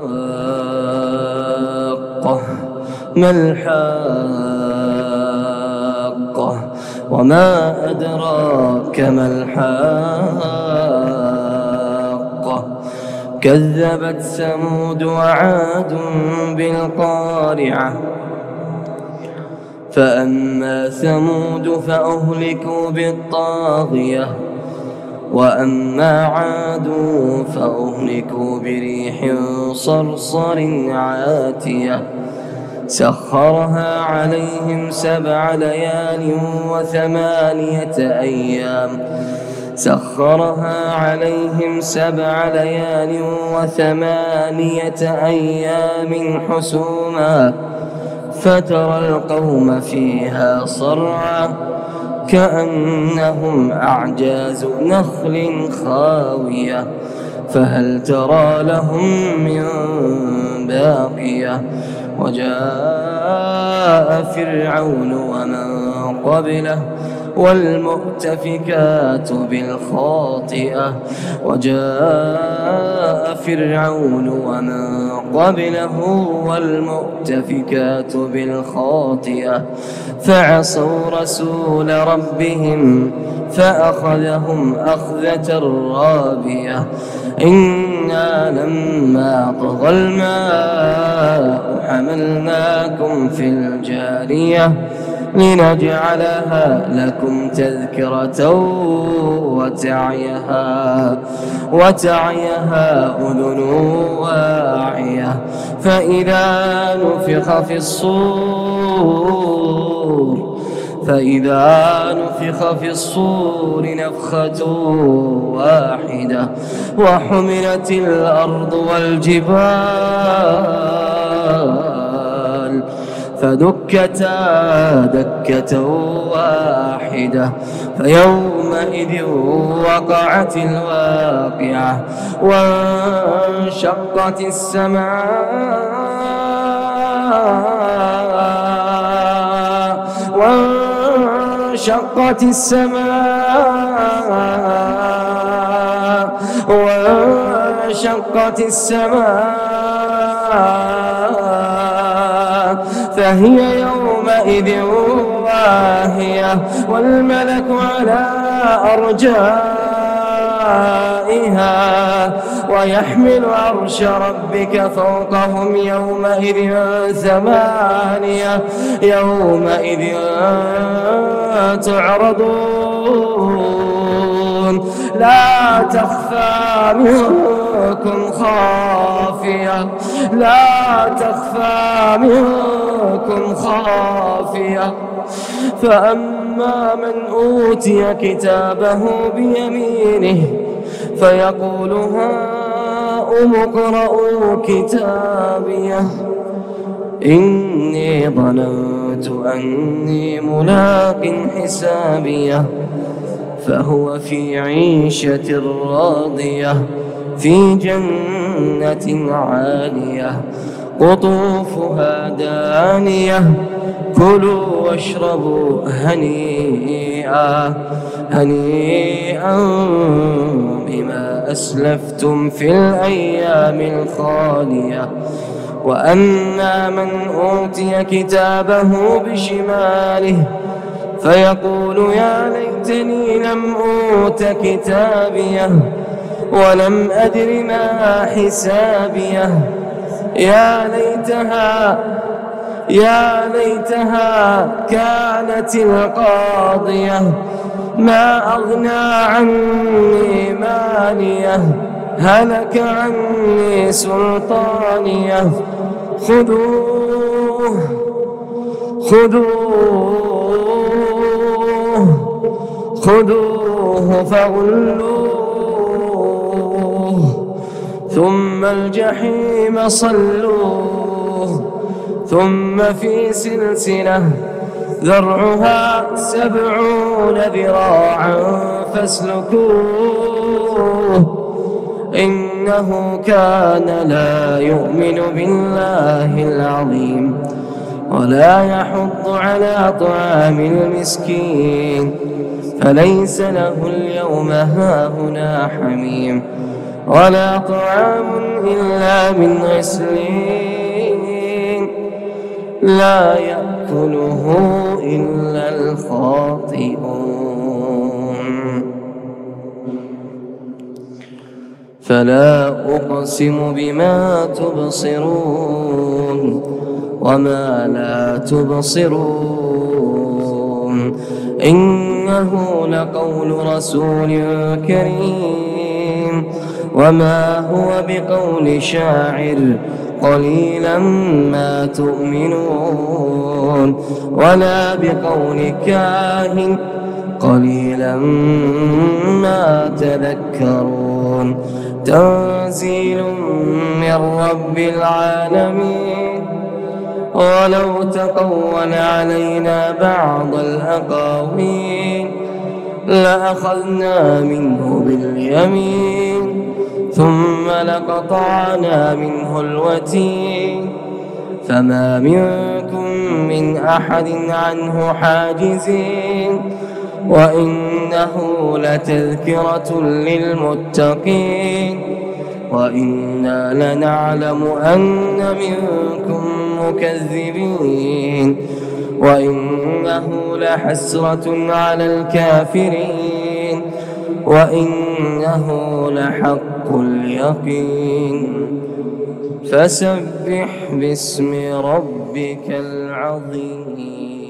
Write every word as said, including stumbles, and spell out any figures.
الحاقة ما الحاقة وما أدراك ما الحاقة كذبت ثمود وعاد بالقارعة فأما ثمود فأهلكوا بالطاغية وأما عاد فأهلكوا بريح صرصر عاتية سخرها عليهم سبع ليال وثمانية أيام سخرها عليهم سبع ليال وثمانية أيام حسوما فترى القوم فيها صرعى كأنهم أعجاز نخل خاوية فهل ترى لهم من باقية وجاء فرعون ومن قبله والمؤتفكات بالخاطئة وجاء فرعون ومن قبله والمؤتفكات بالخاطئة فعصوا رسول ربهم فأخذهم أخذة رابية إنا لما طغى الماء حملناكم في الجارية لنجعلها لكم تذكرة وتعيها وتعيها أذن واعية فإذا نفخ في الصور فإذا نفخ في الصور نفخة واحدة وحملت الأرض والجبال فدكتا دكة واحدة فيومئذ وقعت الواقعة وانشقت السماء وانشقت السماء وانشقت السماء فهي يومئذ واهية والملك على أرجائها ويحمل عرش ربك فوقهم يومئذ ثمانية يومئذ تعرضون لا تخفى منكم خافية لا تخفى منكم خافية فأما من أوتي كتابه بيمينه فيقول هاؤم اقرءوا كتابيه إني ظننت أني ملاق حسابيه فهو في عيشة راضية في جنة عالية قطوفها دانية كلوا واشربوا هنيئا هنيئا بما أسلفتم في الأيام الخالية وأما من أوتي كتابه بشماله فيقول يا ليتني لم أوت كتابيه ولم أدر ما حسابيه يا ليتها يا ليتها كانت القاضية ما أغنى عني ماليه هلك عني سلطانيه خذوه خذوه خذوه فغلوه ثم الجحيم صلوه ثم في سلسلة ذرعها سبعون ذراعا فاسلكوه إنه كان لا يؤمن بالله العظيم ولا يحض على طعام المسكين فليس له اليوم هاهنا حميم ولا طعام إلا من غسلين لا يأكله إلا الخاطئون. فلا أقسم بما تبصرون وما لا تبصرون إنه لقول رسول كريم وما هو بقول شاعر قليلا ما تؤمنون ولا بقول كاهن قليلا ما تذكرون تنزيل من رب العالمين. ولو تقول علينا بعض الأقاويل لأخذنا منه باليمين ثم لقطعنا منه الوتين فما منكم من أحد عنه حاجزين وإنه لتذكرة للمتقين وإنا لنعلم أن منكم مكذبين وإنه لحسرة على الكافرين وإنه لحق اليقين. فسبح باسم ربك العظيم.